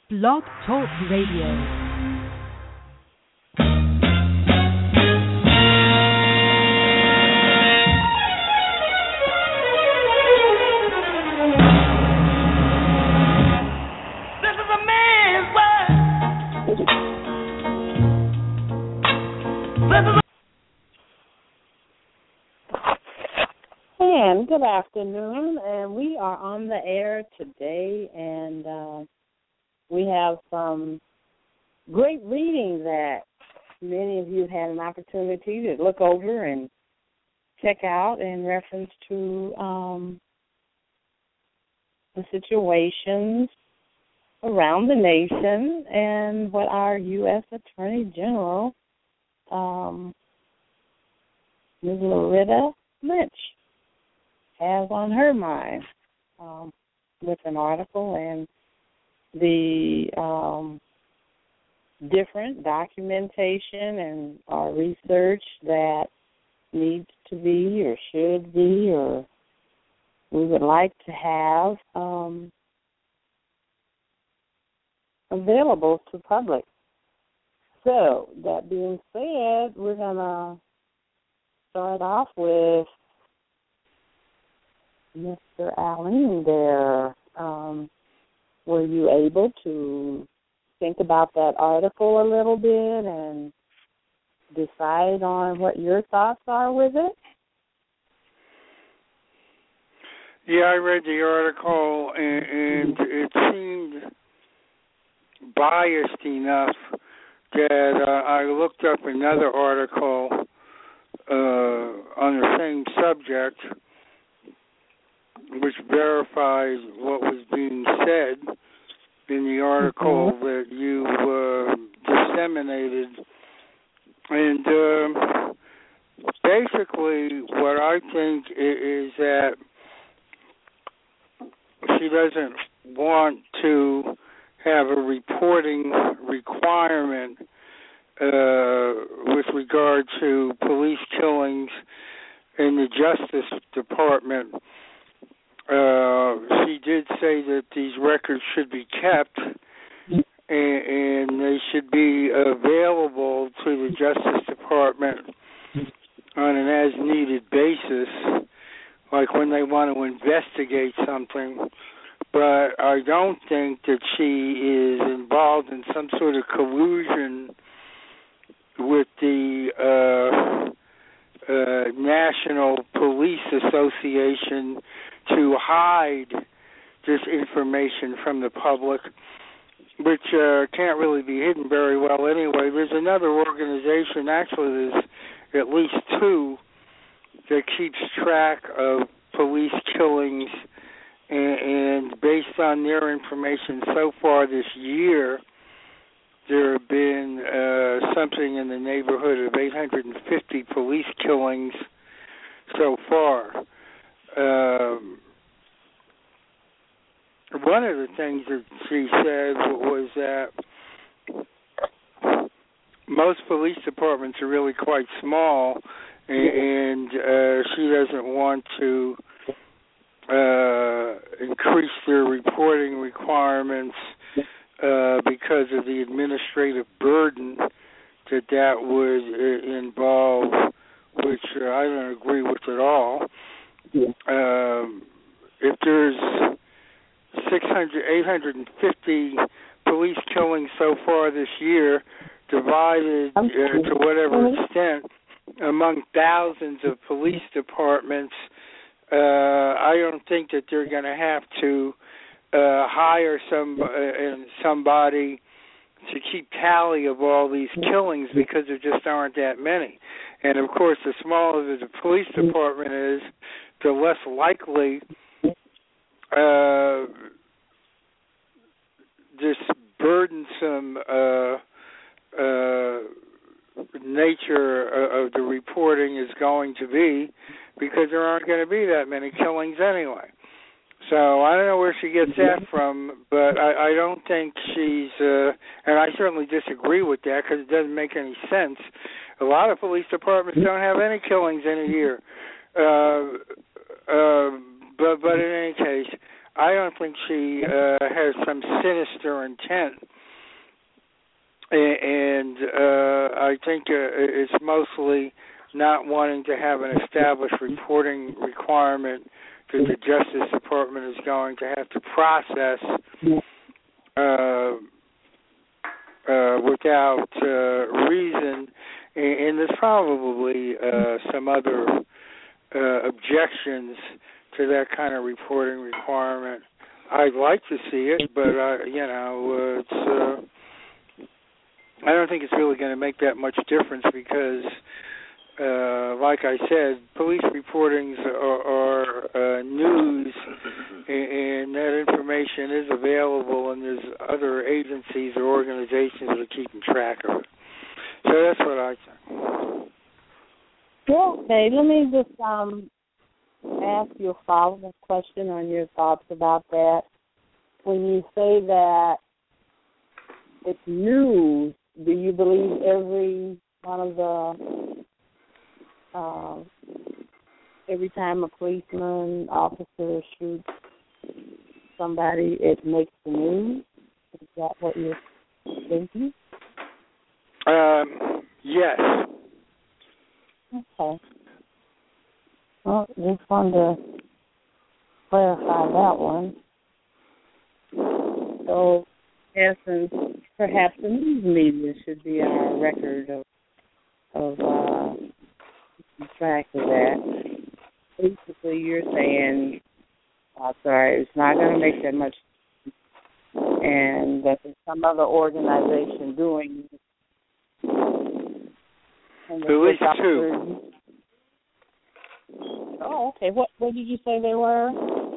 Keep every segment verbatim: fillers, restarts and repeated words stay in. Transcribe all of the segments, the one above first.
Blog Talk Radio. And good afternoon, and we are on the air today, and uh, we have some great reading that many of you had an opportunity to look over and check out in reference to um, the situations around the nation and what our U S Attorney General, um, Miz Loretta Lynch, has on her mind um, with an article and the um, different documentation and uh, research that needs to be or should be or we would like to have um, available to public. So, that being said, we're going to start off with Mister Allen there. Um, were you able to think about that article a little bit and decide on what your thoughts are with it? Yeah, I read the article, and, and it seemed biased enough that uh, I looked up another article uh, on the same subject, which verifies what was being said in the article mm-hmm. that you uh, disseminated. And uh, basically what I think is that she doesn't want to have a reporting requirement uh, with regard to police killings in the Justice Department. Uh, she did say that these records should be kept and, and they should be available to the Justice Department on an as-needed basis, like when they want to investigate something. But I don't think that she is involved in some sort of collusion with the uh, uh, National Police Association to hide this information from the public, which uh, can't really be hidden very well anyway. There's another organization, actually there's at least two, that keeps track of police killings, and, and based on their information so far this year, there have been uh, something in the neighborhood of eight hundred fifty police killings so far. Um, one of the things that she said was that most police departments are really quite small, and uh, she doesn't want to uh, increase their reporting requirements uh, because of the administrative burden that that would uh, involve, which uh, I don't agree with at all. Um, if there's six hundred, eight hundred fifty police killings so far this year, divided uh, to whatever extent among thousands of police departments, uh, I don't think that they're going to have to uh, hire some uh, somebody to keep tally of all these killings because there just aren't that many. And of course, the smaller the police department is, the less likely uh, this burdensome uh, uh, nature of the reporting is going to be, because there aren't going to be that many killings anyway. So I don't know where she gets that from, but I, I don't think she's, uh, and I certainly disagree with that because it doesn't make any sense. A lot of police departments don't have any killings in a year. Uh, uh, but, but in any case, I don't think she uh, has some sinister intent, and uh, I think uh, it's mostly not wanting to have an established reporting requirement that the Justice Department is going to have to process uh, uh, without uh, reason, and there's probably uh, some other uh, objections to that kind of reporting requirement. I'd like to see it, but uh, you know, uh, it's. Uh, I don't think it's really going to make that much difference because, uh, like I said, police reportings are, are uh, news, and that information is available, and there's other agencies or organizations that are keeping track of it. So that's what I think. Well, okay, let me just um, ask you a follow-up question on your thoughts about that. When you say that it's news, do you believe every one of the, uh, every time a policeman officer shoots somebody, it makes the news? Is that what you're thinking? Um, yes. Okay. Well, just wanted to clarify that one. So, in essence, perhaps the news media should be our record of, of uh, track of that. Basically, you're saying, oh, sorry, it's not going to make that much, and that there's some other organization doing it. At least two. Oh, okay. What what did you say they were?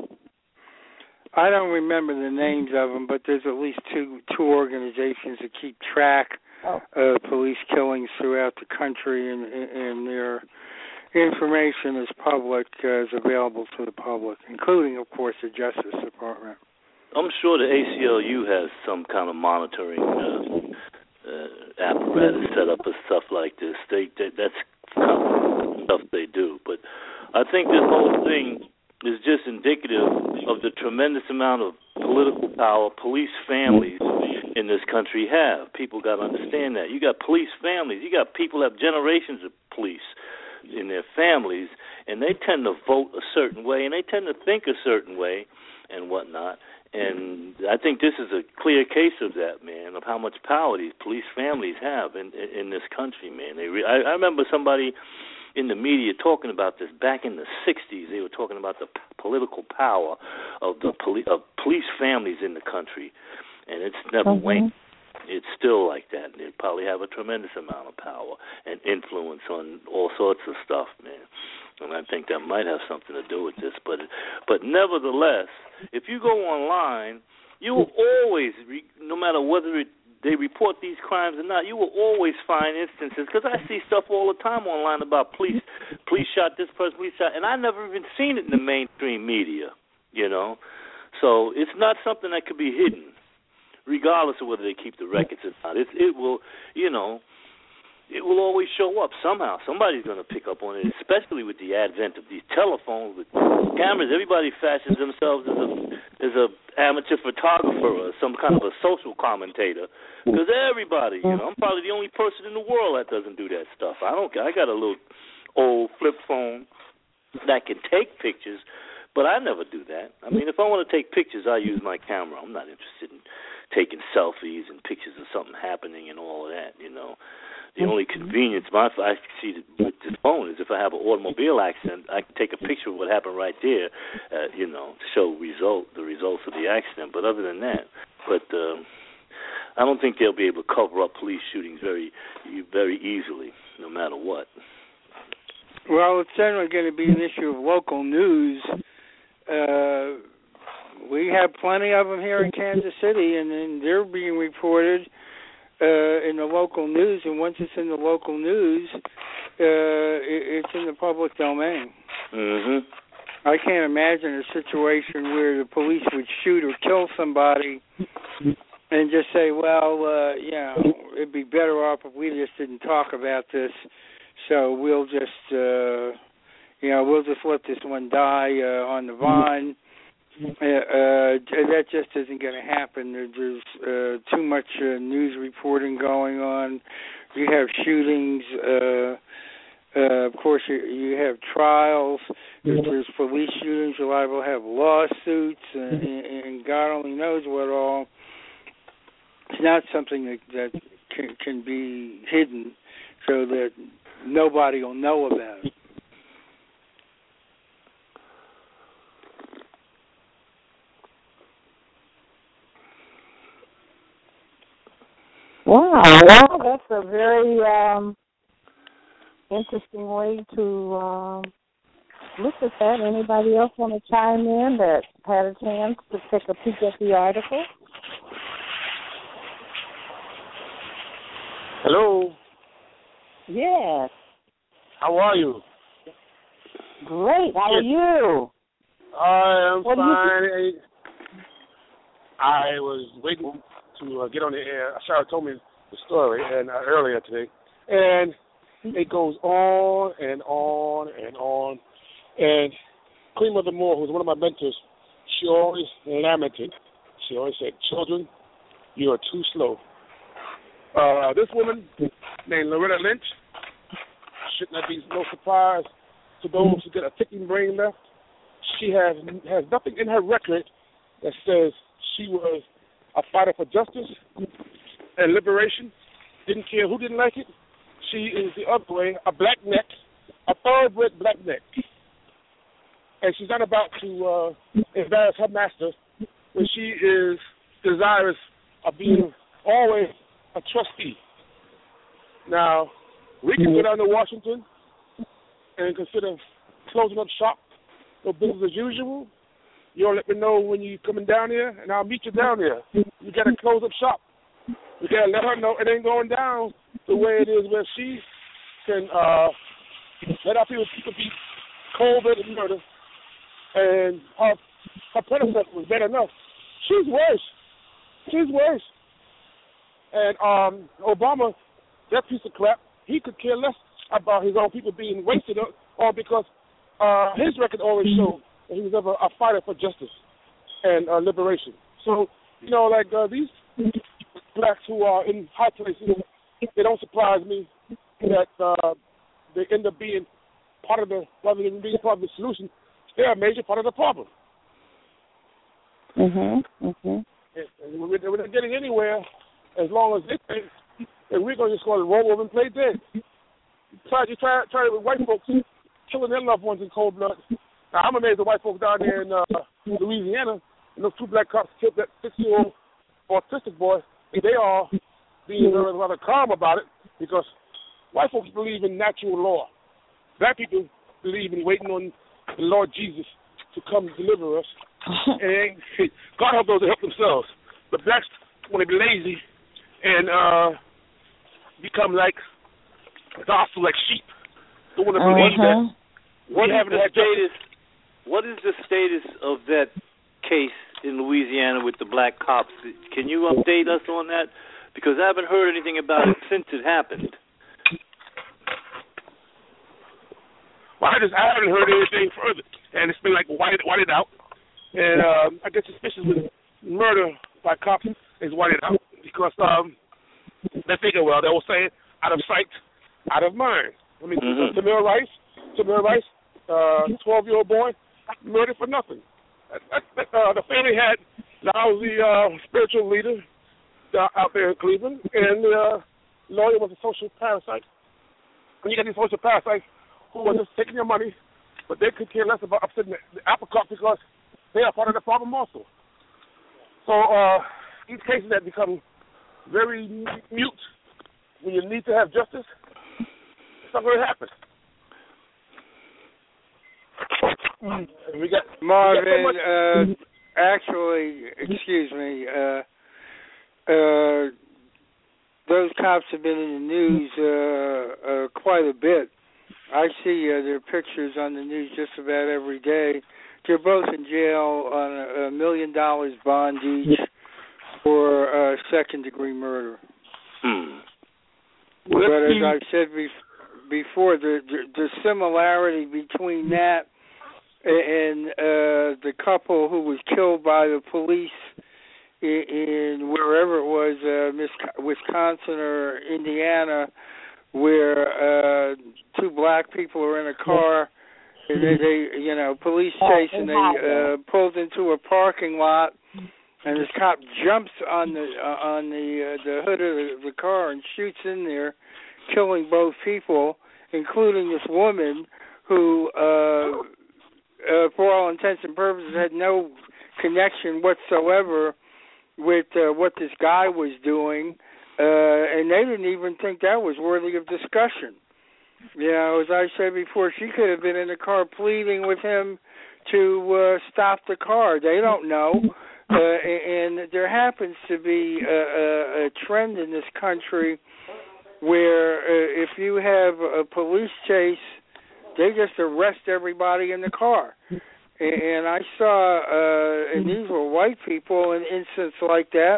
I don't remember the names of them, but there's at least two two organizations that keep track oh. of police killings throughout the country, and, and their information is public, uh, is available to the public, including, of course, the Justice Department. I'm sure the A C L U has some kind of monitoring uh, uh, apparatus set up for stuff like this. They, they that's kind of stuff they do, but I think this whole thing is just indicative of the tremendous amount of political power police families in this country have. People got to understand that. You got police families. You got people that have generations of police in their families, and they tend to vote a certain way, and they tend to think a certain way and whatnot. And I think this is a clear case of that, man, of how much power these police families have in in this country, man. They re- I, I remember somebody in the media talking about this back in the sixties. They were talking about the p- political power of the poli- of police families in the country, and it's never mm-hmm. waned. It's still like that. They probably have a tremendous amount of power and influence on all sorts of stuff, man. And I think that might have something to do with this. But but nevertheless, if you go online, you will always, no matter whether it, they report these crimes or not, you will always find instances, because I see stuff all the time online about police, police shot this person, police shot, and I've never even seen it in the mainstream media, you know. So it's not something that could be hidden, regardless of whether they keep the records or not. It, it will, you know, it will always show up somehow. Somebody's going to pick up on it, especially with the advent of these telephones with cameras. Everybody fashions themselves as a as a amateur photographer or some kind of a social commentator, because everybody, you know, I'm probably the only person in the world that doesn't do that stuff. I don't. I got a little old flip phone that can take pictures, but I never do that. I mean, if I want to take pictures, I use my camera. I'm not interested in taking selfies and pictures of something happening and all of that, you know. The only convenience my I see with this phone is if I have an automobile accident, I can take a picture of what happened right there, uh, you know, to show result the results of the accident. But other than that, but uh, I don't think they'll be able to cover up police shootings very, very easily, no matter what. Well, it's certainly going to be an issue of local news. Uh, we have plenty of them here in Kansas City, and, and they're being reported Uh, in the local news, and once it's in the local news, uh, it, it's in the public domain. Mm-hmm. I can't imagine a situation where the police would shoot or kill somebody and just say, well, uh, you know, it'd be better off if we just didn't talk about this, so we'll just, uh, you know, we'll just let this one die uh, on the vine. uh, that just isn't going to happen. There, there's uh, too much uh, news reporting going on. You have shootings. Uh, uh, of course, you, you have trials. If there's police shootings, you're liable to have lawsuits, and, and God only knows what all. It's not something that, that can, can be hidden so that nobody will know about it. Wow, well, that's a very um, interesting way to um, look at that. Anybody else want to chime in that had a chance to take a peek at the article? Hello. Yes. How are you? Great. How are you? I am what fine. I was waiting to uh, get on the air. Sarah told me the story and uh, earlier today, and it goes on and on and on. And Queen Mother Moore, who was one of my mentors, she always lamented. She always said, "Children, you are too slow." Uh, this woman named Loretta Lynch should not be no surprise to those who get a ticking brain left. She has has nothing in her record that says she was a fighter for justice and liberation. Didn't care who didn't like it. She is the other way, a black neck, a thoroughbred black neck. And she's not about to uh, embarrass her master when she is desirous of being always a trustee. Now, we can go down to Washington and consider closing up shop, no business as usual. You'll let me know when you're coming down here, and I'll meet you down there. You got to close up shop. You got to let her know it ain't going down the way it is where she can uh, let our people, people be cold-blooded murder. And her, her predecessor was bad enough. She's worse. She's worse. And um, Obama, that piece of crap, he could care less about his own people being wasted on because uh, his record always showed that he was ever a fighter for justice and uh, liberation. So, you know, like uh, these blacks who are in high places, they don't surprise me that uh, they end up being part of the, rather than being part of the solution, they're a major part of the problem. Mm-hmm. Mm-hmm. And we're, we're not getting anywhere as long as they think that we're going to just go and roll over and play dead. You try, you try, try it with white folks killing their loved ones in cold blood. Now, I'm amazed the white folks down there in uh, Louisiana, and those two black cops killed that six-year-old autistic boy, and they are being rather calm about it because white folks believe in natural law. Black people believe in waiting on the Lord Jesus to come deliver us. And God help those that help themselves. But blacks want to be lazy and uh, become like docile, like sheep. Don't want to believe uh-huh. that. What is the status? What is the status of that case in Louisiana with the black cops? Can you update us on that? Because I haven't heard anything about it since it happened. Well, I just I haven't heard anything further, and it's been like whited, whited out. And um, I guess suspicion with murder by cops is whited out because um, they figure, well, they will say out of sight, out of mind. I mean, mm-hmm. Tamir Rice, Tamir Rice, uh, twelve-year-old boy, murdered for nothing. Uh, uh, the family had lousy uh, spiritual leader out there in Cleveland, and the uh, lawyer was a social parasite. And you got these social parasites who are just taking your money, but they could care less about upsetting the, the apple cart because they are part of the problem also. So uh, these cases that become very mute when you need to have justice, it's not going to happen. And we got Marvin. We got so much- uh, actually, excuse me. Uh, uh, those cops have been in the news uh, uh, quite a bit. I see uh, their pictures on the news just about every day. They're both in jail on a, a million dollars bond each for uh, second-degree murder. Hmm. But as I've said bef- before, the, the the similarity between that and uh, the couple who was killed by the police in, in wherever it was, uh, Wisconsin or Indiana, where uh, two black people were in a car. And they, they, you know, police chase, and they uh, pulled into a parking lot, and this cop jumps on the uh, on the uh, the hood of the, the car and shoots in there, killing both people, including this woman who, uh, uh, for all intents and purposes, had no connection whatsoever with uh, what this guy was doing, uh, and they didn't even think that was worthy of discussion. You know, as I said before, she could have been in the car pleading with him to uh, stop the car. They don't know. Uh, and there happens to be a, a, a trend in this country where uh, if you have a police chase, they just arrest everybody in the car. And I saw, uh, and these were white people, an instance like that,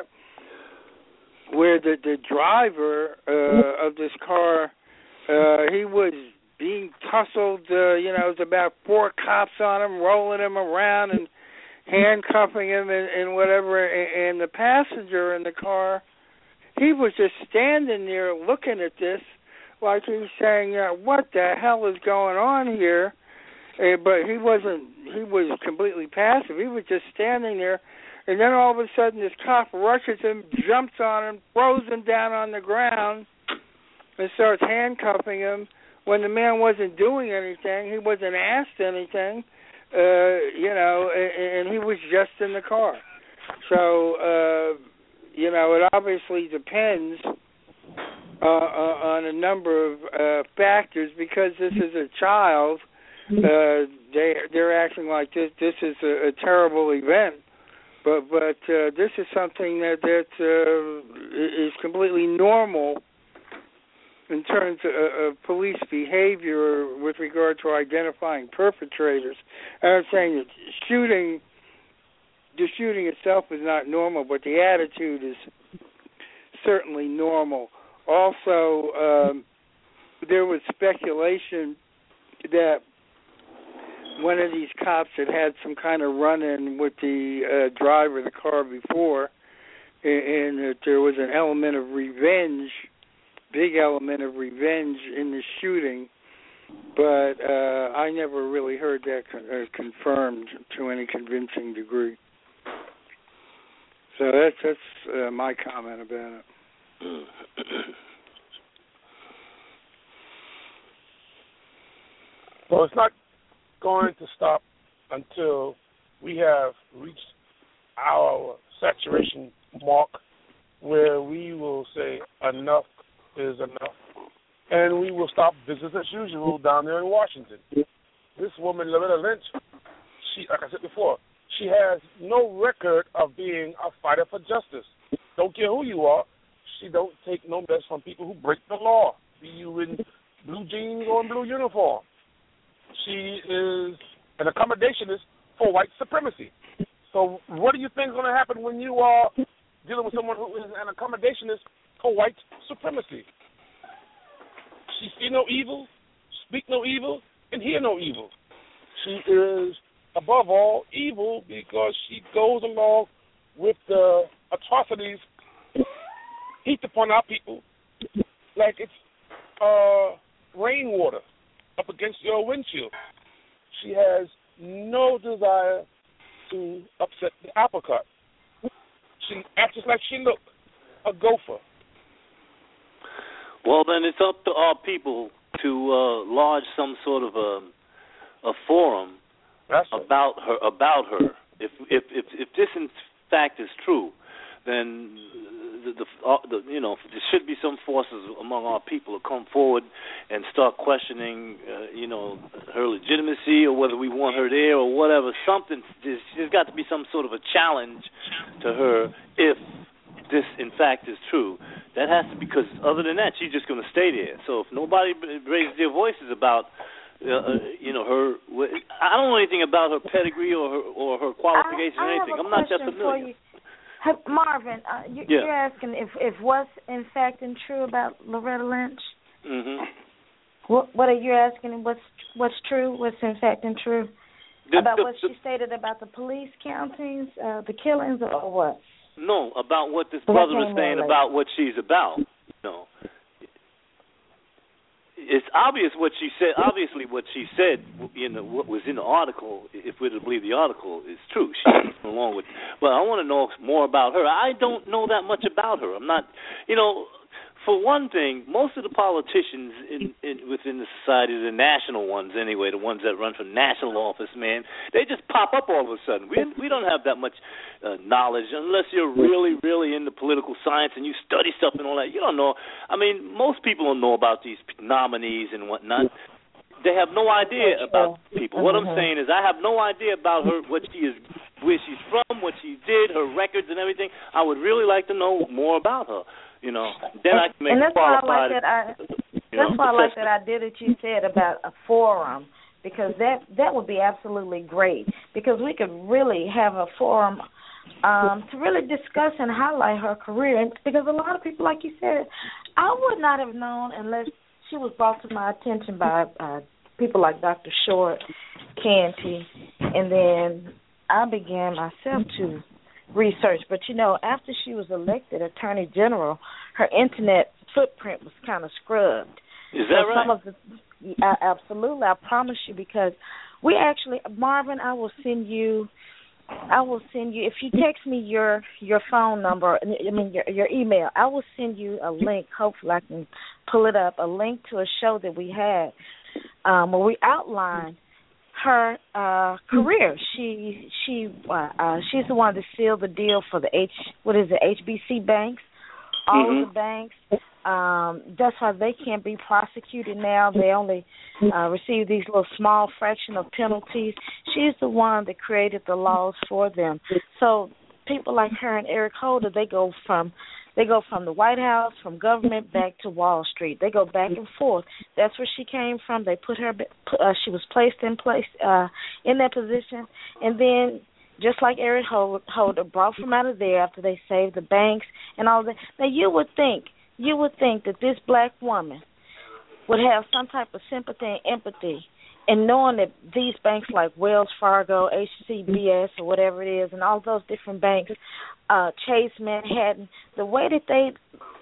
where the, the driver uh, of this car, Uh, he was being tussled, uh, you know, there's about four cops on him, rolling him around and handcuffing him and, and whatever. And, and the passenger in the car, he was just standing there looking at this like he's saying, uh, what the hell is going on here? Uh, but he wasn't, he was completely passive. He was just standing there. And then all of a sudden this cop rushes him, jumps on him, throws him down on the ground, and starts handcuffing him when the man wasn't doing anything. He wasn't asked anything, uh, you know, and, and he was just in the car. So, uh, you know, it obviously depends uh, on a number of uh, factors. Because this is a child, uh, they, they're acting like this, this is a, a terrible event. But but uh, this is something that, that uh, is completely normal in terms of, of police behavior with regard to identifying perpetrators. I'm saying that shooting, the shooting itself is not normal, but the attitude is certainly normal. Also, um, there was speculation that one of these cops had had some kind of run-in with the uh, driver of the car before, and, and that there was an element of revenge, big element of revenge in the shooting, but uh, I never really heard that con- uh, confirmed to any convincing degree. So that's, that's uh, my comment about it. Well, it's not going to stop until we have reached our saturation mark where we will say enough is enough, and we will stop business as usual down there in Washington. This woman, Loretta Lynch, she, like I said before, she has no record of being a fighter for justice. Don't care who you are, she don't take no mess from people who break the law, be you in blue jeans or in blue uniform. She is an accommodationist for white supremacy. So what do you think is going to happen when you are dealing with someone who is an accommodationist for white supremacy? She see no evil, speak no evil, and hear no evil. She is, above all, evil because she goes along with the atrocities heaped upon our people like it's uh, rainwater up against your windshield. She has no desire to upset the apple cart. She acts just like she looked, a gopher. Well, then it's up to our people to uh, lodge some sort of a, a forum That's about her. About her. If if if if this in fact is true, then the, the, uh, the you know there should be some forces among our people to come forward and start questioning uh, you know her legitimacy or whether we want her there or whatever. Something there's, there's got to be some sort of a challenge to her if this in fact is true. That has to, because other than that, she's just going to stay there. So if nobody raises their voices about, uh, you know, her, I don't know anything about her pedigree or her, or her qualifications I, I or anything. have a I'm not just question familiar. for you. Have, Marvin, uh, you, yeah. you're asking if, if what's in fact and true about Loretta Lynch? Mm-hmm. What, what are you asking? What's what's true? What's in fact and true? The, about the, what the, she stated about the police countings, uh, the killings, or what? No, about what this So brother was saying late. about what she's about. No. It's obvious what she said. Obviously, what she said in the, what was in the article, if we're to believe the article, is true. She's along with. But I want to know more about her. I don't know that much about her. I'm not, you know. For one thing, most of the politicians in, in within the society, the national ones anyway, the ones that run for national office, man, they just pop up all of a sudden. We we don't have that much uh, knowledge unless you're really, really into political science and you study stuff and all that. You don't know. I mean, most people don't know about these nominees and whatnot. They have no idea about people. What I'm saying is I have no idea about her, what she is, where she's from, what she did, her records and everything. I would really like to know more about her. You know, then I can make and that's qualified. Why I like that I, that's why I like that idea that you said about a forum, because that that would be absolutely great. Because we could really have a forum um, to really discuss and highlight her career. And because a lot of people, like you said, I would not have known unless she was brought to my attention by uh, people like Doctor Short, Canty, and then I began myself to research. But, you know, after she was elected Attorney General, her Internet footprint was kind of scrubbed. Is that so right? Some of the, uh, absolutely, I promise you, because we actually, Marvin, I will send you, I will send you, if you text me your, your phone number, I mean your, your email, I will send you a link, hopefully I can pull it up, a link to a show that we had um, where we outlined her uh, career. She she uh, uh, she's the one that sealed the deal for the H what is it H B C banks, all mm-hmm. of the banks. Um, that's why they can't be prosecuted now. They only uh, receive these little small fraction of penalties. She's the one that created the laws for them. So people like her and Eric Holder, they go from They go from the White House, from government, back to Wall Street. They go back and forth. That's where she came from. They put her. Uh, she was placed in place uh, in that position, and then just like Eric Holder, brought from out of there after they saved the banks and all that. Now you would think, you would think that this black woman would have some type of sympathy and empathy, and knowing that these banks like Wells Fargo, H C B S, or whatever it is, and all those different banks, uh, Chase Manhattan, the way that they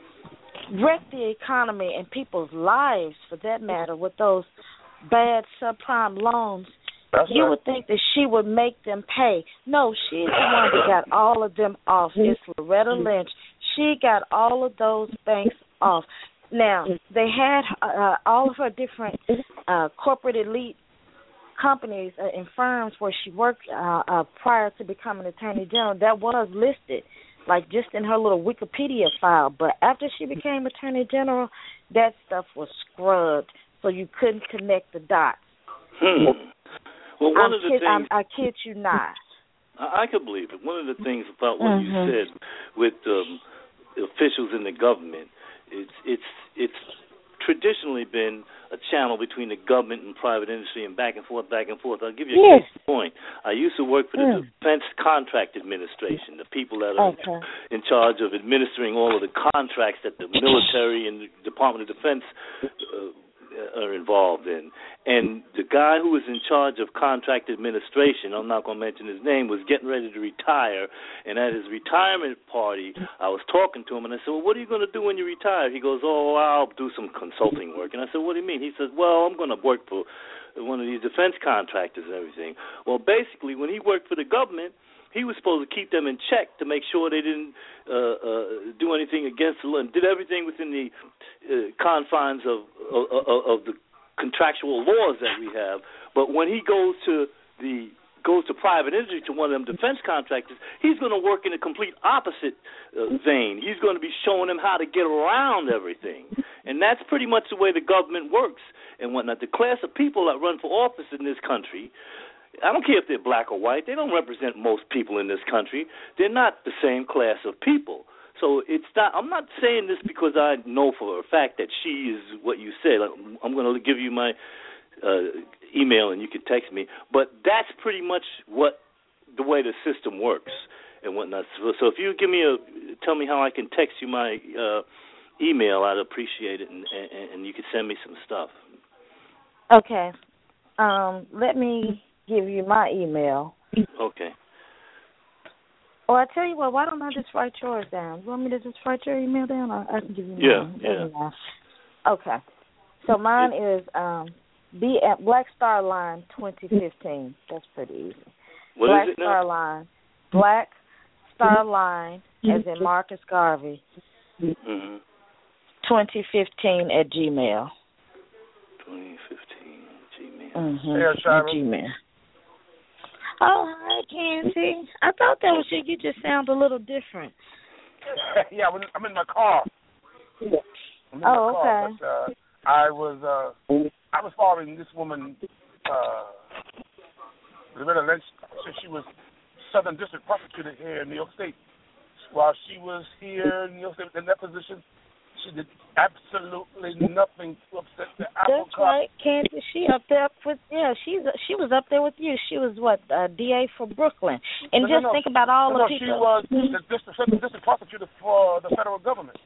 wreck the economy and people's lives, for that matter, with those bad subprime loans, That's you right. would think that she would make them pay. No, she's the one that got all of them off. It's Loretta Lynch. She got all of those banks off. Now, they had uh, all of her different uh, corporate elite companies uh, and firms where she worked uh, uh, prior to becoming Attorney General. That was listed, like just in her little Wikipedia file. But after she became Attorney General, that stuff was scrubbed, so you couldn't connect the dots. Hmm. Well, one I'm of the kid, things... I'm, I kid you not. I, I could believe it. One of the things about what Mm-hmm. you said with um, officials in the government, it's it's it's traditionally been a channel between the government and private industry and back and forth, back and forth. I'll give you a Yes. case in point. I used to work for the Mm. Defense Contract Administration, the people that are Okay. in charge of administering all of the contracts that the military and the Department of Defense uh, are involved in. And the guy who was in charge of contract administration, I'm not going to mention his name, was getting ready to retire. And at his retirement party, I was talking to him, and I said, well, what are you going to do when you retire? He goes, oh, I'll do some consulting work. And I said, what do you mean? He says, well, I'm going to work for one of these defense contractors and everything. Well, basically, when he worked for the government, he was supposed to keep them in check to make sure they didn't uh, uh, do anything against the law, and did everything within the uh, confines of, of of the contractual laws that we have. But when he goes to the goes to private industry, to one of them defense contractors, he's going to work in a complete opposite uh, vein. He's going to be showing them how to get around everything, and that's pretty much the way the government works and whatnot. The class of people that run for office in this country, I don't care if they're black or white, they don't represent most people in this country. They're not the same class of people. So it's not, I'm not saying this because I know for a fact that she is what you said. I'm going to give you my uh, email and you can text me. But that's pretty much what the way the system works and whatnot. So, so if you give me a, tell me how I can text you my uh, email, I'd appreciate it, and, and, and you can send me some stuff. Okay. Um, let me give you my email. Okay. Or I tell you what, why don't I just write yours down? You want me to just write your email down, or I can give you mine? Yeah, yeah. Okay. So mine is um, B at Black Star Line twenty fifteen. That's pretty easy. What Black is it now? Star Line. Black Star Line, as in Marcus Garvey. Mm-hmm. twenty fifteen at Gmail. twenty fifteen Gmail. Mm-hmm. Yeah, at Gmail. Oh, hi, Candy. I thought that was you. You just sound a little different. yeah, I'm in, I'm in my car. I'm in oh, my car, okay. But, uh, I was uh, I was following this woman, uh, Loretta Lynch, since she was Southern District Prosecutor here in New York State. While she was here in New York State in that position, she did absolutely nothing to upset the apple That's cart. right, Candy. She up there with yeah. She's she was up there with you. She was what uh, D A for Brooklyn. And no, just no, no. think about all no, the no, people. She was the district, Southern District Prosecutor for the federal government.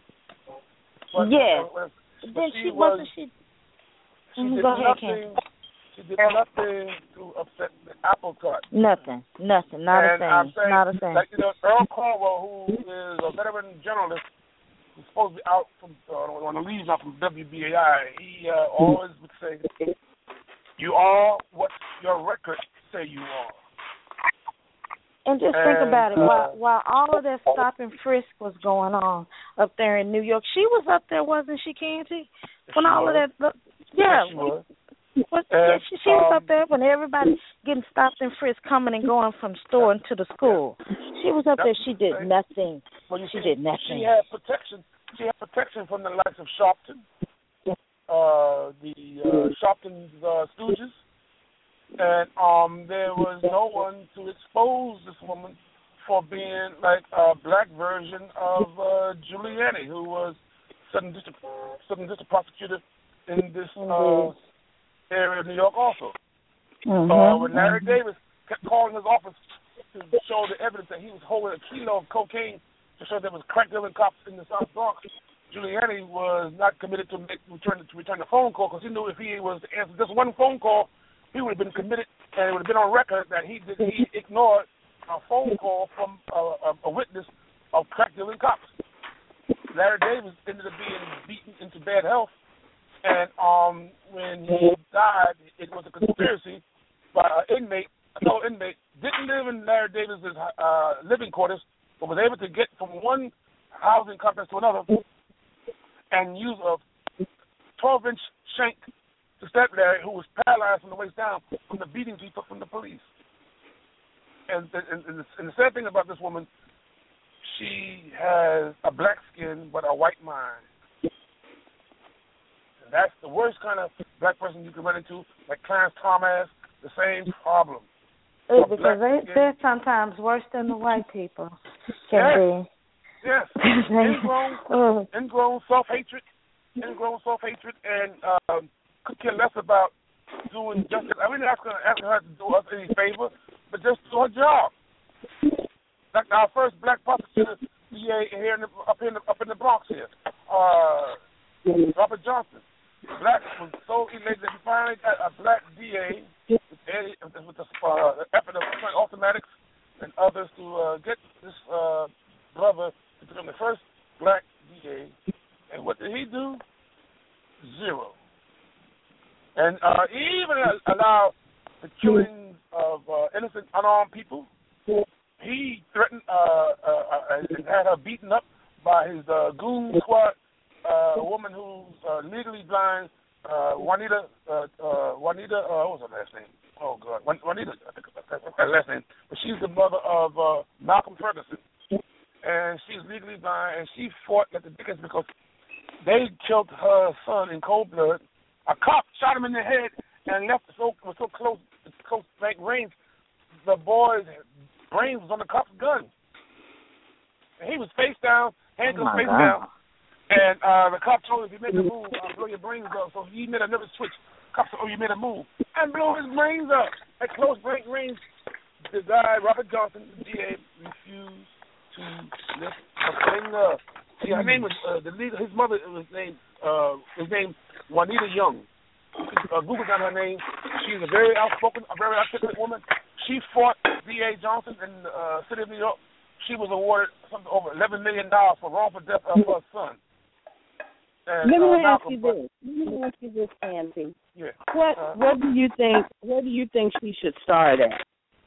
But, yeah. Uh, but then she she was. wasn't she. She Mm-hmm. did Go ahead, nothing. Candy. She did nothing to upset the apple cart. Nothing. Nothing. Not and a thing. I'm saying, Not a thing. Like, you know, Earl Caldwell, who is a veteran journalist, who's supposed to be out from uh, on the leave now from W B A I. He uh, always would say, "You are what your records say you are." And just and, think about it. Uh, while while all of that stop and frisk was going on up there in New York, she was up there, wasn't she, Candy? When all was. of that, yeah. Yes, she was. Was, And, yeah, she, she was um, up there when everybody getting stopped and frisked, coming and going from store into the school. She was up there. She did nothing. Well, you she see, did nothing. She had protection. She had protection from the likes of Sharpton, uh, the uh, Sharpton's uh, stooges, and um, there was no one to expose this woman for being like a black version of uh, Giuliani, who was Southern District Southern District Prosecutor in this uh, area of New York also. Mm-hmm. Uh, when Larry Davis kept calling his office to show the evidence that he was holding a kilo of cocaine to show there was crack dealing cops in the South Bronx, Giuliani was not committed to make, return to return the phone call because he knew if he was to answer just one phone call, he would have been committed, and it would have been on record that he did, he ignored a phone call from a, a, a witness of crack dealing cops. Larry Davis ended up being beaten into bad health, and um, when he died, it was a conspiracy by an inmate, a fellow inmate, didn't live in Larry Davis's uh, living quarters, but was able to get from one housing complex to another and use a twelve-inch shank to stab Larry, who was paralyzed from the waist down from the beatings he took from the police. And, and, and, the, and the sad thing about this woman, she has a black skin but a white mind. And that's the worst kind of black person you can run into, like Clarence Thomas, the same problem. It's because they, they're sometimes worse than the white people can yes. be. Yes. Ingrown, ingrown self-hatred, ingrown self-hatred, and um, could care less about doing justice. I mean, not going to ask her to do us any favor, but just do her job. Like our first black prosecutor D A here in the, up in the, up in the Bronx here, uh, Robert Johnson. Black was so elated that he finally got a black D A with, Eddie, with the uh, effort of Frank Automatics and others to uh, get this uh, brother to become the first black D A. And what did he do? Zero. And uh, he even allowed the killing of uh, innocent, unarmed people. He threatened uh, uh, uh, and had her beaten up by his uh, goon squad, uh, a woman who's uh, legally blind, uh, Juanita, uh, uh, Juanita, uh, what was her last name? Oh, God, Juanita, I think that's her last name. But she's the mother of uh, Malcolm Ferguson. And she's legally blind, and she fought at the Dickens because they killed her son in cold blood. A cop shot him in the head and left so was so close, close like range. The boy's brains was on the cop's gun. And he was face down, handcuffed oh face God. down. And uh, the cop told him, if you make a move, I'll blow your brains up. So he made another switch. The cop said, oh, you made a move. And blew his brains up. At close break range, the guy, Robert Johnson, the D A, refused to lift a finger. See, her name was, uh, the leader, his mother was named, uh, was named Juanita Young. Uh, Google down her name. She she's a very outspoken, a very articulate woman. She fought D A Johnson in the uh, city of New York. She was awarded something over eleven million dollars for wrongful death of her son. And, Let me uh, ask Malcolm, you this. Let me ask you this, Nancy. Yeah. What Uh, What do you think? Where do you think she should start at?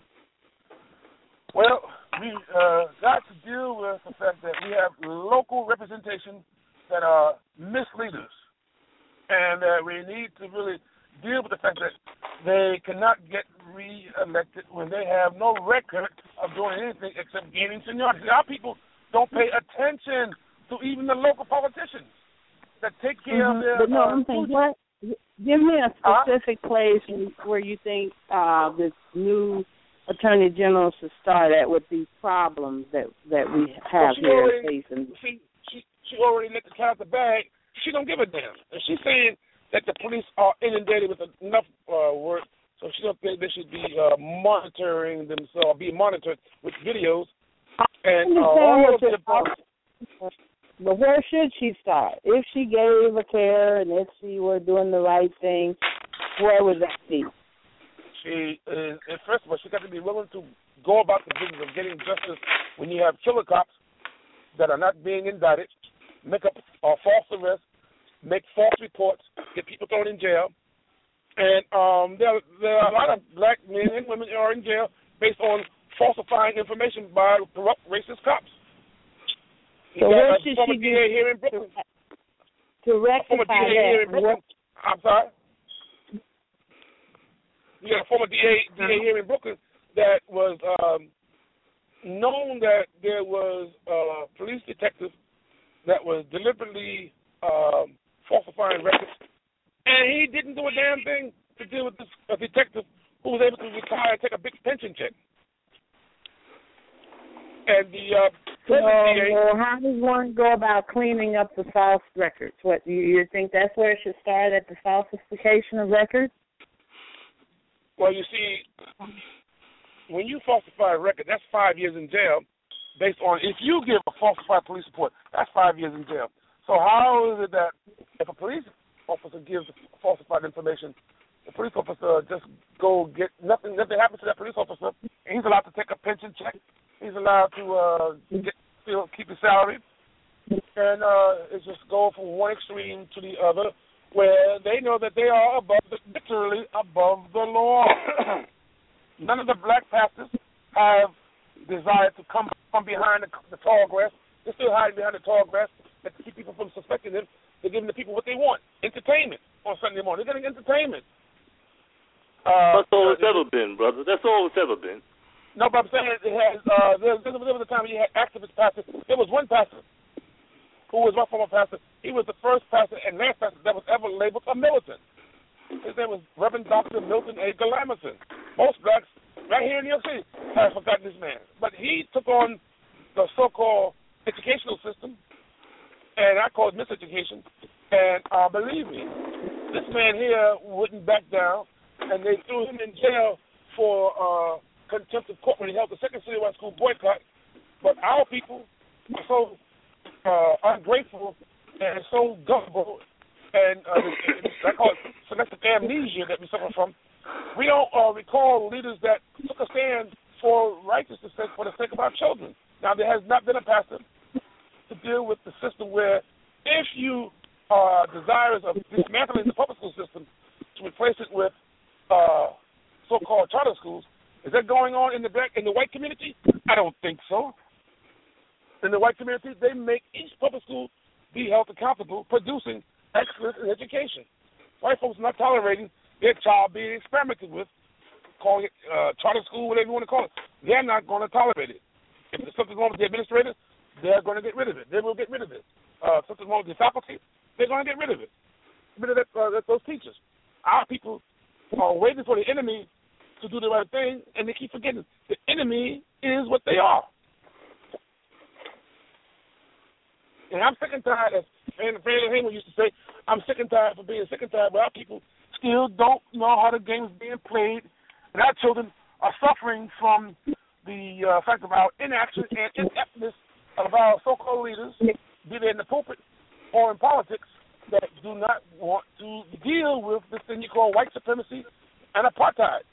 Well, we uh, got to deal with the fact that we have local representation that are misleaders, and that we need to really deal with the fact that they cannot get re-elected when they have no record of doing anything except gaining seniority. Our people don't pay attention to even the local politicians that take care Mm-hmm. of their. But no, uh, I'm saying, food. what? Give me a Huh? specific place where you think uh, this new Attorney General should start at with these problems that that we have Well, she here already, facing. She, she, she already let the cat out the bag. She don't give a damn. And she's saying that the police are inundated with enough uh, work, so she don't think they should be uh, monitoring themselves, be monitored with videos. And uh, all of the But where should she start? If she gave a care and if she were doing the right thing, where would that be? She is, first of all, she got to be willing to go about the business of getting justice when you have killer cops that are not being indicted, make up uh, false arrests, make false reports, get people thrown in jail. And um, there, there are a lot of black men and women who are in jail based on falsifying information by corrupt, racist cops. So what should she do here in Brooklyn. to rectify former D A here in that? Brooklyn. I'm sorry. We got a former D A, D A here in Brooklyn that was um, known that there was a police detective that was deliberately um, falsifying records, and he didn't do a damn thing to deal with this a detective who was able to retire and take a big pension check. And the uh, So, present D A, well, how does one go about cleaning up the false records? What you, you think that's where it should start, at the falsification of records? well, you see, when you falsify a record, that's five years in jail. Based on if you give a falsified police report, that's five years in jail. So how is it that if a police officer gives falsified information, the police officer just go get nothing? Nothing happens to that police officer, and he's allowed to take a pension check. He's allowed to uh, get, still keep his salary, and uh, it's just go from one extreme to the other, where they know that they are above, the, literally above the law. None of the black pastors have desired to come from behind the, the tall grass. They're still hiding behind the tall grass to keep people from suspecting them. They're giving the people what they want: entertainment on Sunday morning. They're getting entertainment. Uh, That's all uh, it's ever been, brother. That's all it's ever been. No, but I'm saying it has. Uh, there, there was a time when you had activist pastors. There was one pastor who was my former pastor. He was the first pastor and last pastor that was ever labeled a militant. His name was Reverend Doctor Milton A. Galamerson. Most blacks right here in New York City have forgotten this man. But he took on the so-called educational system, and I call it miseducation. And uh, believe me, this man here wouldn't back down, and they threw him in jail for uh, contempt of court when he held the second citywide school boycott. But our people are so uh, ungrateful and so gullible, and uh, I call it selective amnesia that we suffer from. We don't uh, recall leaders that took a stand for righteousness for the sake of our children. Now, there has not been a pastor to deal with the system where if you are desirous of dismantling the public school system to replace it with uh, so-called charter schools, is that going on in the black in the white community? I don't think so. In the white community, they make each public school be held accountable, producing excellence in education. White folks are not tolerating their child being experimented with, calling it uh, charter school, whatever you want to call it. They're not going to tolerate it. If there's something wrong with the administrator, they're going to get rid of it. They will get rid of it. Uh, something wrong with the faculty, they're going to get rid of it. Get rid of that, uh, those teachers. Our people are waiting for the enemy to do the right thing, and they keep forgetting the enemy is what they are. And I'm sick and tired, as Fannie Heyman used to say, I'm sick and tired of being sick and tired, but our people still don't know how the game is being played, and our children are suffering from the uh, fact of our inaction and ineptness of our so-called leaders, be they in the pulpit or in politics, that do not want to deal with this thing you call white supremacy and apartheid.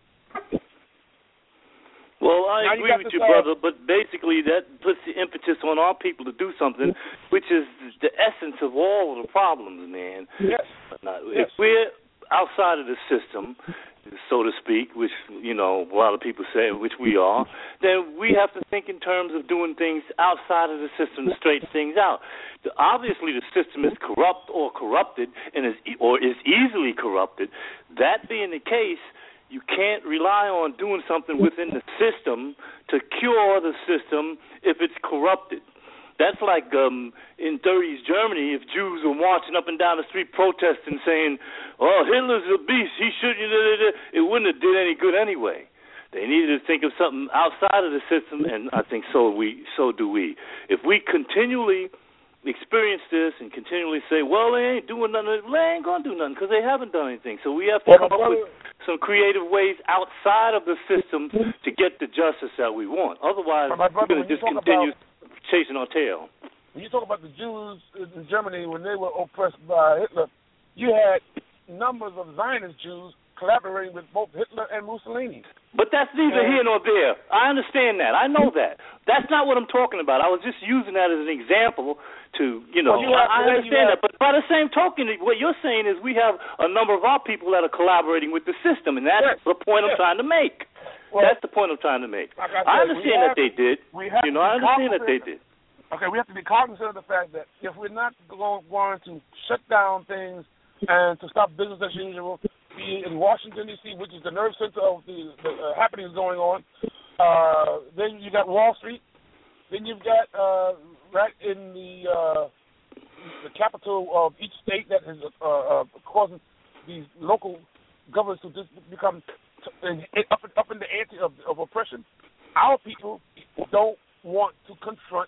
Well, I now agree you with this, you, uh, brother, but basically that puts the impetus on our people to do something, which is the essence of all of the problems, man. Yes. Now, yes. If we're outside of the system, so to speak, which, you know, a lot of people say, which we are, then we have to think in terms of doing things outside of the system to straighten things out. Obviously, the system is corrupt or corrupted and is or is easily corrupted. That being the case, you can't rely on doing something within the system to cure the system if it's corrupted. That's like um, in thirties Germany, if Jews were marching up and down the street protesting, saying, "Oh, Hitler's a beast. He shouldn't." It wouldn't have did any good anyway. They needed to think of something outside of the system, and I think so we so do we. If we continually experience this and continually say, "Well, they ain't doing nothing," they ain't gonna do nothing because they haven't done anything. So we have to come up with some creative ways outside of the system to get the justice that we want. Otherwise, brother, we're going to just continue about, chasing our tail. When you talk about the Jews in Germany when they were oppressed by Hitler, you had numbers of Zionist Jews collaborating with both Hitler and Mussolini. But that's neither here nor there. I understand that. I know that. That's not what I'm talking about. I was just using that as an example to, you know, well, you I, I understand that. But by the same token, what you're saying is we have a number of our people that are collaborating with the system, and that's yes. the point yes. I'm trying to make. Well, that's the point I'm trying to make. Like I, said, I understand that they did. You know, I understand that they did. Okay, we have to be cognizant of the fact that if we're not going to shut down things and to stop business as usual, be in Washington, D C, which is the nerve center of the, the uh, happenings going on. Uh, then you got Wall Street. Then you've got uh, right in the uh, the capital of each state that is uh, uh, causing these local governments to just become t- up, up in the ante of, of oppression. Our people don't want to confront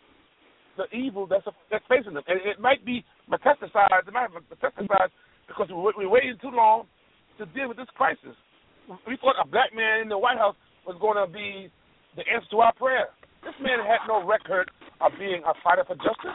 the evil that's, that's facing them. And it might be metastasized. It might have metastasized because we're, we're waiting too long to deal with this crisis. We thought a black man in the White House was going to be the answer to our prayer. This man had no record of being a fighter for justice.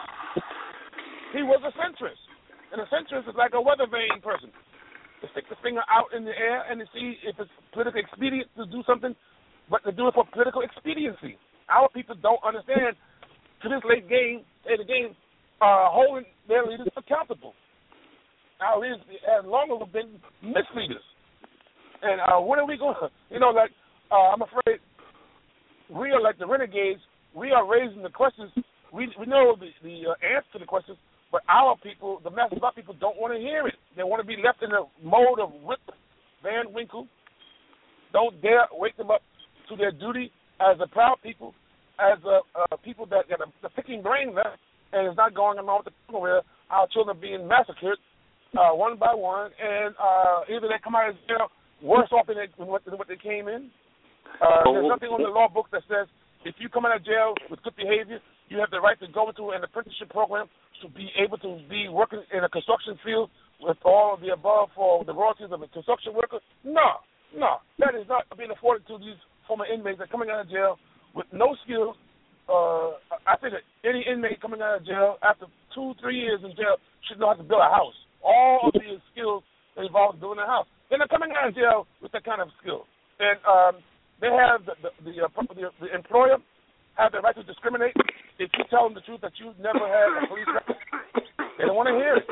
He was a centrist. And a centrist is like a weather vane person. To stick the finger out in the air and to see if it's politically expedient to do something, but to do it for political expediency. Our people don't understand to this late game, in the game, uh, holding their leaders accountable. Our leaders have long ago been misleaders. And uh, when are we going to, you know, like, uh, I'm afraid we are like the renegades. We are raising the questions. We we know the, the uh, answer to the questions, but our people, the masses of our people, don't want to hear it. They want to be left in the mode of Rip Van Winkle. Don't dare wake them up to their duty as a proud people, as a, uh, people that get a, a picking brain left, and it's not going along with the people where our children are being massacred uh, one by one, and uh, either they come out of jail worse off than, they, than, what, than what they came in. Uh, there's nothing on the law book that says if you come out of jail with good behavior, you have the right to go into an apprenticeship program to be able to be working in a construction field with all of the above for the royalties of a construction worker. No, no, that is not being afforded to these former inmates that are coming out of jail with no skills. Uh, I think that any inmate coming out of jail after two, three years in jail should know how to build a house. All of the skills that involve building a house. They're not coming out of jail with that kind of skill. And um, they have the the, the, uh, the the employer have the right to discriminate if you tell them the truth that you've never had a police record. They don't want to hear it.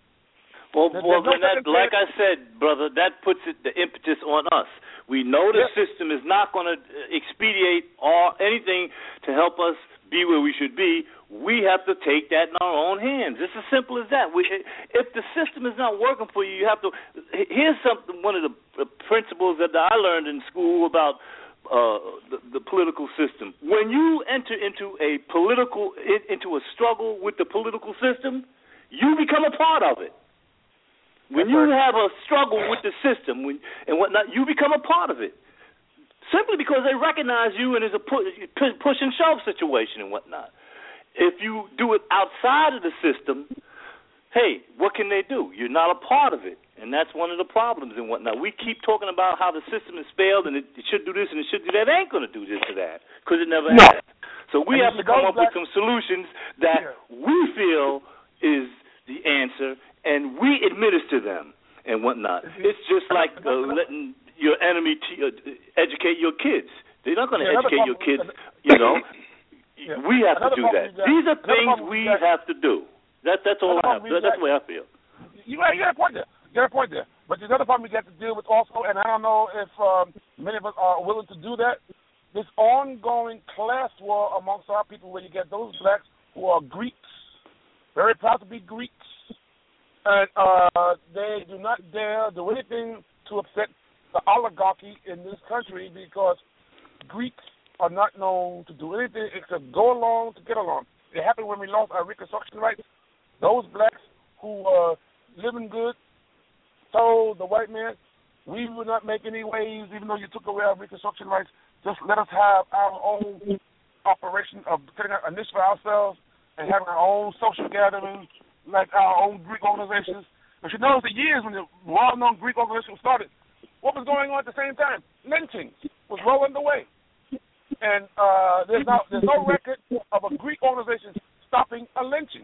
Well, There's, well there's no that, like I said, brother, that puts it, the impetus on us. We know the yep. system is not going to expedite all anything to help us be where we should be. We have to take that in our own hands. It's as simple as that. We, if the system is not working for you, you have to. Here's something. One of the principles that I learned in school about uh, the, the political system. When you enter into a political into a struggle with the political system, you become a part of it. When you have a struggle with the system when, and whatnot, you become a part of it. Simply because they recognize you and it's a push, push and shove situation and whatnot. If you do it outside of the system, hey, what can they do? You're not a part of it. And that's one of the problems and whatnot. We keep talking about how the system has failed and it, it should do this and it should do that. It ain't going to do this or that because it never no. has. So we and have to come up back with some solutions that yeah. we feel is the answer, and we administer them and whatnot. It's just like uh, letting your enemy to uh, educate your kids. They're not going to yeah, educate your kids, you know. Yeah. We have another to do that. Got, These are things we got, have to do. That, that's all I have. That, that's the way I feel. You got, you got a point there. You got a point there. But there's another problem we got to deal with also, and I don't know if um, many of us are willing to do that, this ongoing class war amongst our people where you get those blacks who are Greeks, very proud to be Greeks, and uh, they do not dare do anything to upset the oligarchy in this country because Greeks are not known to do anything except go along to get along. It happened when we lost our Reconstruction rights. Those blacks who were living good told the white man, we will not make any waves even though you took away our Reconstruction rights. Just let us have our own operation of putting out a niche for ourselves and having our own social gatherings like our own Greek organizations. But you notice the years when the well-known Greek organization started, what was going on at the same time? Lynching was well underway. And uh, there's, no, there's no record of a Greek organization stopping a lynching.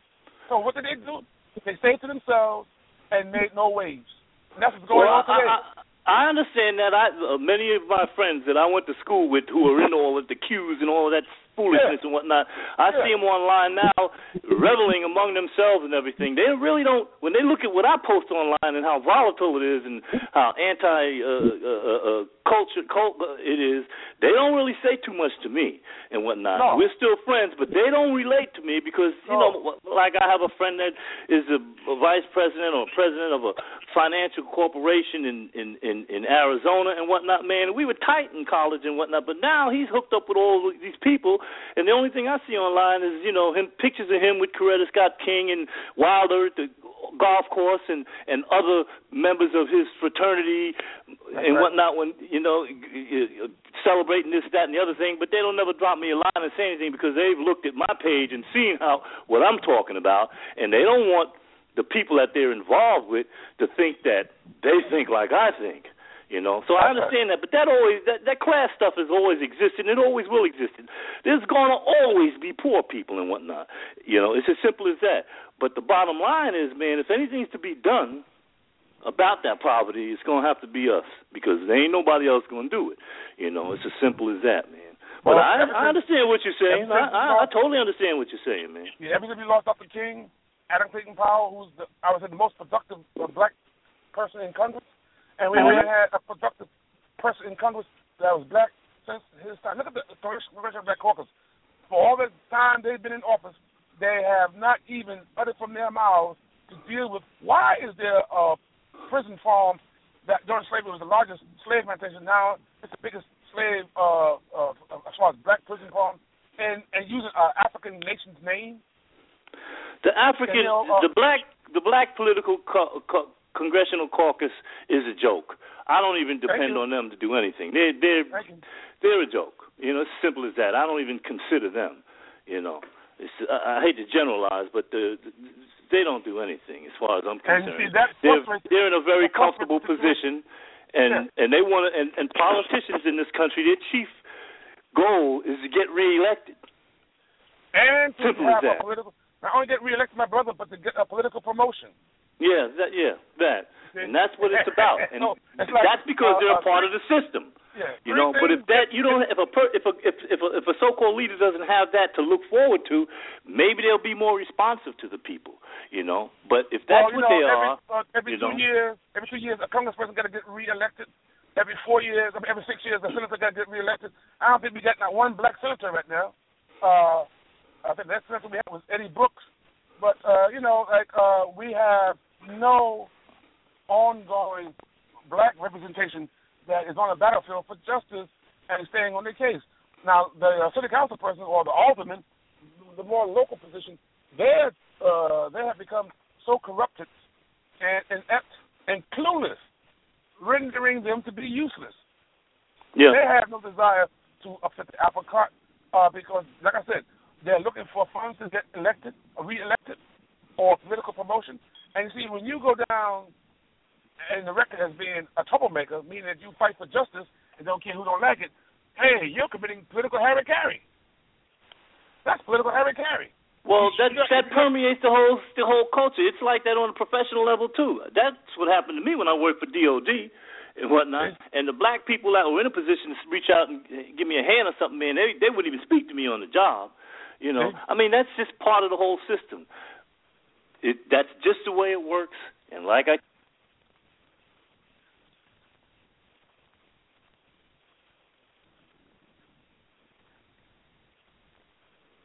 So what did they do? They stayed to themselves and made no waves. And that's what's going well, on today. I, I, I understand that. I uh, many of my friends that I went to school with who are in all of the Qs and all of that foolishness yeah. and whatnot, I yeah. see them online now reveling among themselves and everything. They really don't, when they look at what I post online and how volatile it is and how anti uh, uh, uh, culture cult it is, they don't really say too much to me and whatnot. No. We're still friends, but they don't relate to me because, you no. know, like I have a friend that is a, a vice president or president of a financial corporation in, in, in, in Arizona and whatnot, man. We were tight in college and whatnot, but now he's hooked up with all these people. And the only thing I see online is, you know, him pictures of him with Coretta Scott King and Wilder at the golf course and, and other members of his fraternity and right. whatnot when, you know, celebrating this, that, and the other thing. But they don't never drop me a line and say anything because they've looked at my page and seen how what I'm talking about, and they don't want the people that they're involved with to think that they think like I think. You know, so I understand that, but that always that, that class stuff has always existed, and it always will exist. There's going to always be poor people and whatnot. You know, it's as simple as that. But the bottom line is, man, if anything's to be done about that poverty, it's going to have to be us because there ain't nobody else going to do it. You know, it's as simple as that, man. But well, I, I understand what you're saying. I, I, I totally understand what you're saying, man. Yeah, ever since we lost Doctor King, Adam Clayton Powell, who's the, I would say the most productive uh, black person in Congress. And we haven't had a productive person in Congress that was black since his time. Look at the Congressional Black Caucus. For all the time they've been in office, they have not even uttered from their mouths to deal with why is there a prison farm that during slavery was the largest slave plantation. Now it's the biggest slave uh, uh, as far as black prison farm, and and using an uh, African nation's name. The African, and, you know, uh, the black, the black political. Co- co- Congressional caucus is a joke. I don't even depend on them to do anything. They're they're they're a joke. You know, it's simple as that. I don't even consider them. You know, it's, I, I hate to generalize, but the, the, they don't do anything as far as I'm concerned. See, they're they're in a very comfortable position, and yeah. and they want to. And, and politicians in this country, their chief goal is to get reelected. And to simple have as that. A political, not only get reelected, my brother, but to get a political promotion. Yeah, that, yeah, that, and that's what it's about, and no, it's like, that's because uh, they're a uh, part of the system, yeah, you know. But if that you don't, if a per, if a if if a, if a so-called leader doesn't have that to look forward to, maybe they'll be more responsive to the people, you know. But if that's well, what know, they every, are, uh, every you two know, years, every two years, a congressperson got to get reelected. Every four years, I mean, every six years, a senator got to get reelected. I don't think we got not one black senator right now. Uh, I think that senator we had was Eddie Brooks, but uh, you know, like uh, we have. No ongoing black representation that is on the battlefield for justice and staying on their case. Now, the uh, city council person or the alderman, the more local position, they uh, they have become so corrupted and inept and clueless, rendering them to be useless. Yeah. They have no desire to upset the apple cart uh, because, like I said, they're looking for funds to get elected or re-elected or political promotion. And you see, when you go down and the record as being a troublemaker, meaning that you fight for justice and don't care who don't like it, hey, you're committing political hara-kiri. That's political hara-kiri. Well, that that permeates the whole the whole culture. It's like that on a professional level too. That's what happened to me when I worked for D O D, and whatnot. And the black people that were in a position to reach out and give me a hand or something, man, they they wouldn't even speak to me on the job. You know, I mean, that's just part of the whole system. It, that's just the way it works. And like I